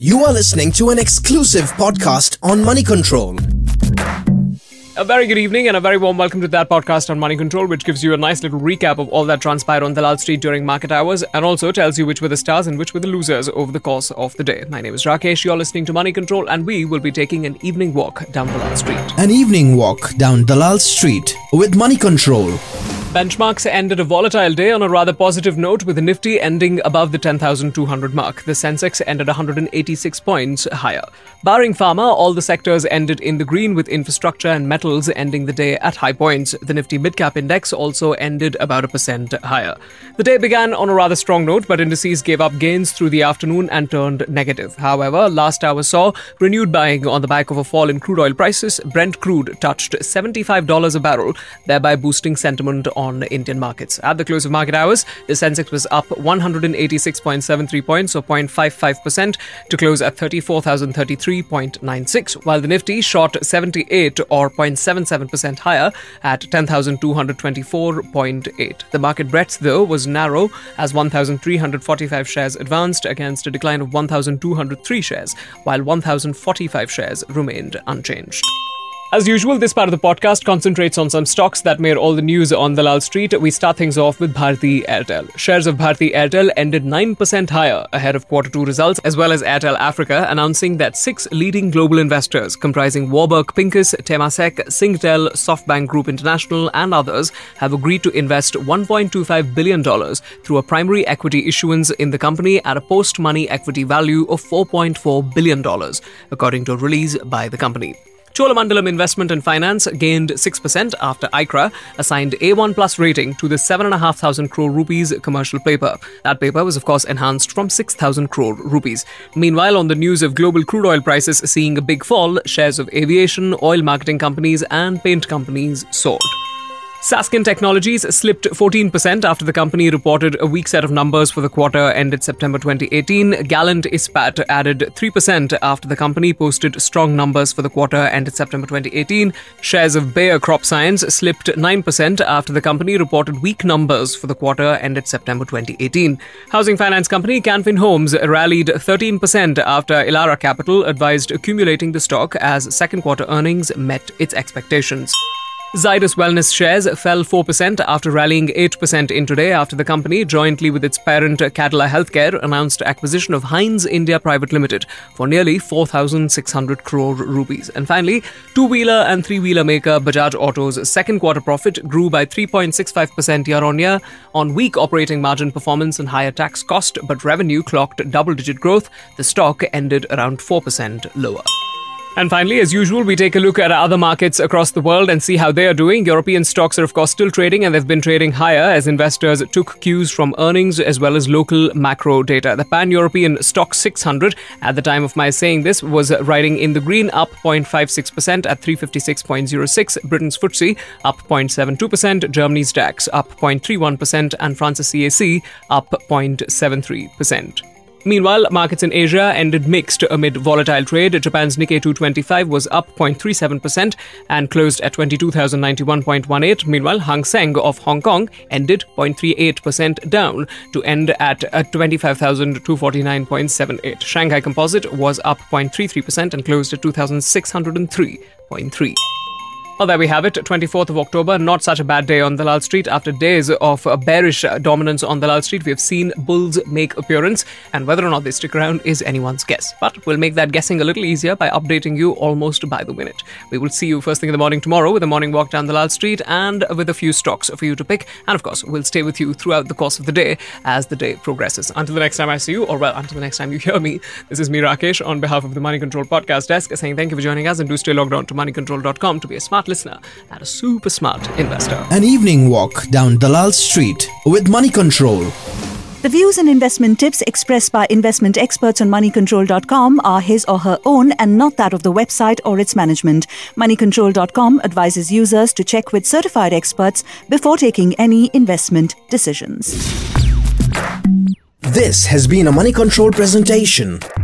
You are listening to an exclusive podcast on Money Control. A very good evening and a very warm welcome to that podcast on Money Control, which gives you a nice little recap of all that transpired on Dalal Street during market hours and also tells you which were the stars and which were the losers over the course of the day. My name is Rakesh, you're listening to Money Control, and we will be taking an evening walk down Dalal Street. An evening walk down Dalal Street with Money Control. Benchmarks ended a volatile day on a rather positive note, with the Nifty ending above the 10,200 mark. The Sensex ended 186 points higher. Barring pharma, all the sectors ended in the green, with infrastructure and metals ending the day at high points. The Nifty Midcap Index also ended about 1% higher. The day began on a rather strong note, but indices gave up gains through the afternoon and turned negative. However, last hour saw renewed buying on the back of a fall in crude oil prices. Brent crude touched $75 a barrel, thereby boosting sentiment on Indian markets. At the close of market hours, the Sensex was up 186.73 points or 0.55% to close at 34,033.96, while the Nifty shot 78 or 0.77% higher at 10,224.8. The market breadth, though, was narrow as 1,345 shares advanced against a decline of 1,203 shares, while 1,045 shares remained unchanged. As usual, this part of the podcast concentrates on some stocks that made all the news on Dalal Street. We start things off with Bharti Airtel. Shares of Bharti Airtel ended 9% higher ahead of Q2 results, as well as Airtel Africa announcing that 6 leading global investors comprising Warburg Pincus, Temasek, Singtel, SoftBank Group International and others have agreed to invest $1.25 billion through a primary equity issuance in the company at a post-money equity value of $4.4 billion, according to a release by the company. Cholamandalam Investment and Finance gained 6% after ICRA assigned A1 plus rating to the 7,500 crore rupees commercial paper. That paper was, of course, enhanced from 6,000 crore rupees. Meanwhile, on the news of global crude oil prices seeing a big fall, shares of aviation, oil marketing companies and paint companies soared. Sasken Technologies slipped 14% after the company reported a weak set of numbers for the quarter ended September 2018. Gallant Ispat added 3% after the company posted strong numbers for the quarter ended September 2018. Shares of Bayer Crop Science slipped 9% after the company reported weak numbers for the quarter ended September 2018. Housing finance company Canfin Homes rallied 13% after Elara Capital advised accumulating the stock as second quarter earnings met its expectations. Zydus Wellness shares fell 4% after rallying 8% intraday after the company, jointly with its parent Cadila Healthcare, announced acquisition of Heinz India Private Limited for nearly 4,600 crore rupees. And finally, two-wheeler and three-wheeler maker Bajaj Auto's second quarter profit grew by 3.65% year-on-year on weak operating margin performance and higher tax cost, but revenue clocked double-digit growth. The stock ended around 4% lower. And finally, as usual, we take a look at other markets across the world and see how they are doing. European stocks are, of course, still trading, and they've been trading higher as investors took cues from earnings as well as local macro data. The Pan-European Stock 600, at the time of my saying this, was riding in the green, up 0.56% at 356.06. Britain's FTSE up 0.72%, Germany's DAX up 0.31%, and France's CAC up 0.73%. Meanwhile, markets in Asia ended mixed amid volatile trade. Japan's Nikkei 225 was up 0.37% and closed at 22,091.18. Meanwhile, Hang Seng of Hong Kong ended 0.38% down to end at 25,249.78. Shanghai Composite was up 0.33% and closed at 2,603.3. Well, there we have it, 24th of October. Not such a bad day on Dalal Street. After days of bearish dominance on Dalal Street, we have seen bulls make appearance, and whether or not they stick around is anyone's guess. But we'll make that guessing a little easier by updating you almost by the minute. We will see you first thing in the morning tomorrow with a morning walk down Dalal Street and with a few stocks for you to pick. And of course, we'll stay with you throughout the course of the day as the day progresses. Until the next time I see you, or well, until the next time you hear me, this is me, Rakesh, on behalf of the Money Control podcast desk, saying thank you for joining us, and do stay logged on to moneycontrol.com to be a smart listener and a super smart investor. An evening walk down Dalal Street with Money Control. The views and investment tips expressed by investment experts on moneycontrol.com are his or her own and not that of the website or its management. Moneycontrol.com advises users to check with certified experts before taking any investment decisions. This has been a Money Control presentation.